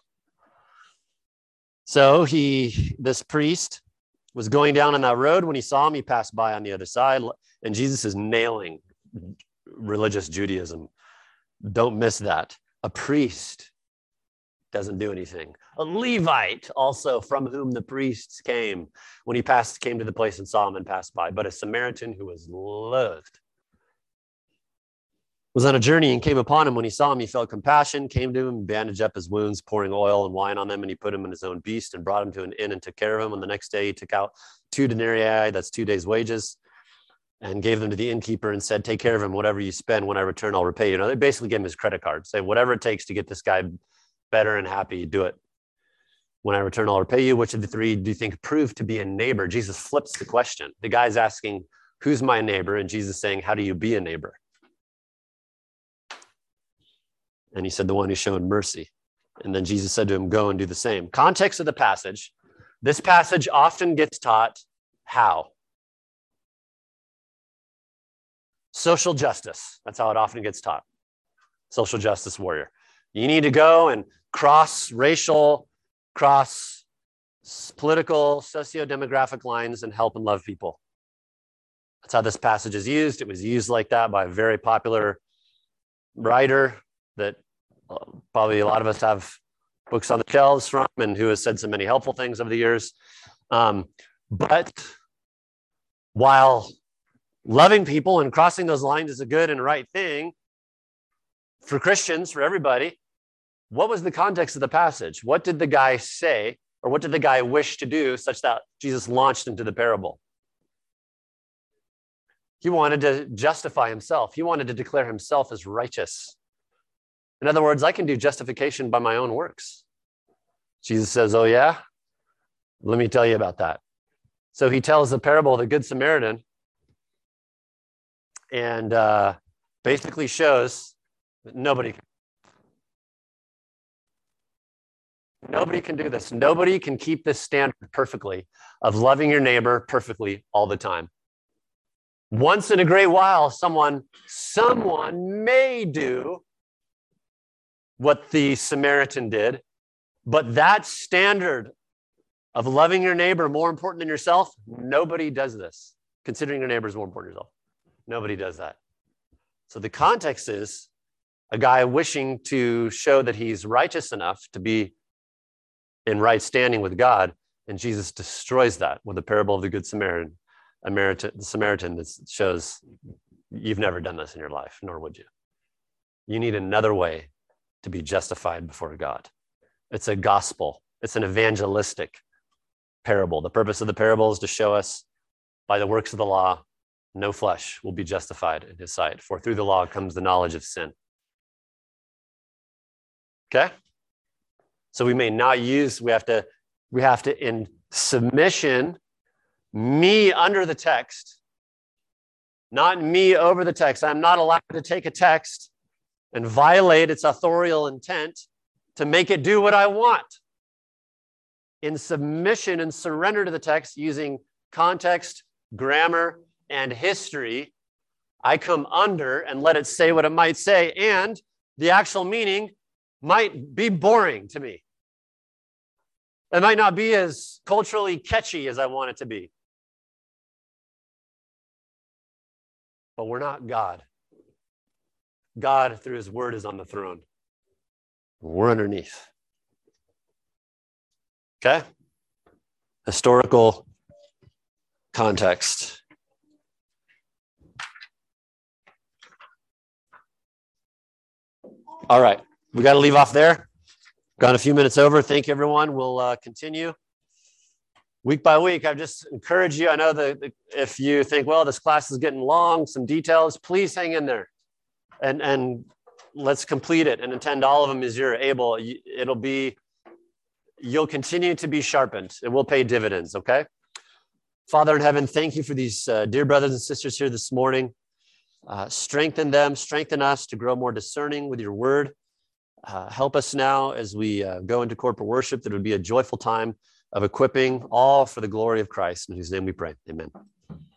So he, this priest was going down on that road. When he saw him, he passed by on the other side. And Jesus is nailing religious Judaism. Don't miss that. A priest doesn't do anything. A Levite also, from whom the priests came, when he passed, came to the place and saw him and passed by. But a Samaritan who was loathed. was on a journey and came upon him. When he saw him, he felt compassion, came to him, bandaged up his wounds, pouring oil and wine on them, and he put him in his own beast and brought him to an inn and took care of him. And the next day he took out two denarii, that's two days' wages, and gave them to the innkeeper and said, take care of him. Whatever you spend, when I return, I'll repay you. You know, they basically gave him his credit card. Say, whatever it takes to get this guy better and happy, do it. When I return, I'll repay you. Which of the three do you think proved to be a neighbor? Jesus flips the question. The guy's asking, who's my neighbor? And Jesus saying, how do you be a neighbor? And he said, the one who's shown mercy. And then Jesus said to him, go and do the same. Context of the passage. This passage often gets taught how? Social justice. That's how it often gets taught. Social justice warrior. You need to go and cross racial, cross political, socio-demographic lines and help and love people. That's how this passage is used. It was used like that by a very popular writer that uh, probably a lot of us have books on the shelves from, and who has said so many helpful things over the years. Um, but while loving people and crossing those lines is a good and right thing for Christians, for everybody, what was the context of the passage? What did the guy say, or what did the guy wish to do such that Jesus launched into the parable? He wanted to justify himself. He wanted to declare himself as righteous. In other words, I can do justification by my own works. Jesus says, oh yeah? Let me tell you about that. So he tells the parable of the Good Samaritan and uh, basically shows that nobody, nobody can do this. Nobody can keep this standard perfectly of loving your neighbor perfectly all the time. Once in a great while, someone, someone may do what the Samaritan did, but that standard of loving your neighbor more important than yourself, nobody does this. Considering your neighbor is more important than yourself. Nobody does that. So the context is a guy wishing to show that he's righteous enough to be in right standing with God, and Jesus destroys that with the parable of the Good Samaritan, a Samaritan, the Samaritan that shows you've never done this in your life, nor would you. You need another way to be justified before God. It's a gospel. It's an evangelistic parable. The purpose of the parable is to show us by the works of the law, no flesh will be justified in his sight, for through the law comes the knowledge of sin. Okay? So we may not use, we have to, we have to in submission, me under the text, not me over the text. I'm not allowed to take a text and violate its authorial intent to make it do what I want. In submission and surrender to the text using context, grammar, and history, I come under and let it say what it might say, and the actual meaning might be boring to me. It might not be as culturally catchy as I want it to be. But we're not God. God, through his word, is on the throne. We're underneath. Okay? Historical context. All right. We got to leave off there. Gone a few minutes over. Thank you, everyone. We'll uh, continue week by week. I just encourage you. I know that if you think, well, this class is getting long, some details, please hang in there. And, and let's complete it and attend all of them as you're able. It'll be, you'll continue to be sharpened. It will pay dividends, okay? Father in heaven, thank you for these uh, dear brothers and sisters here this morning. Uh, strengthen them, strengthen us to grow more discerning with your word. Uh, help us now as we uh, go into corporate worship, that it would be a joyful time of equipping, all for the glory of Christ, in whose name we pray. Amen.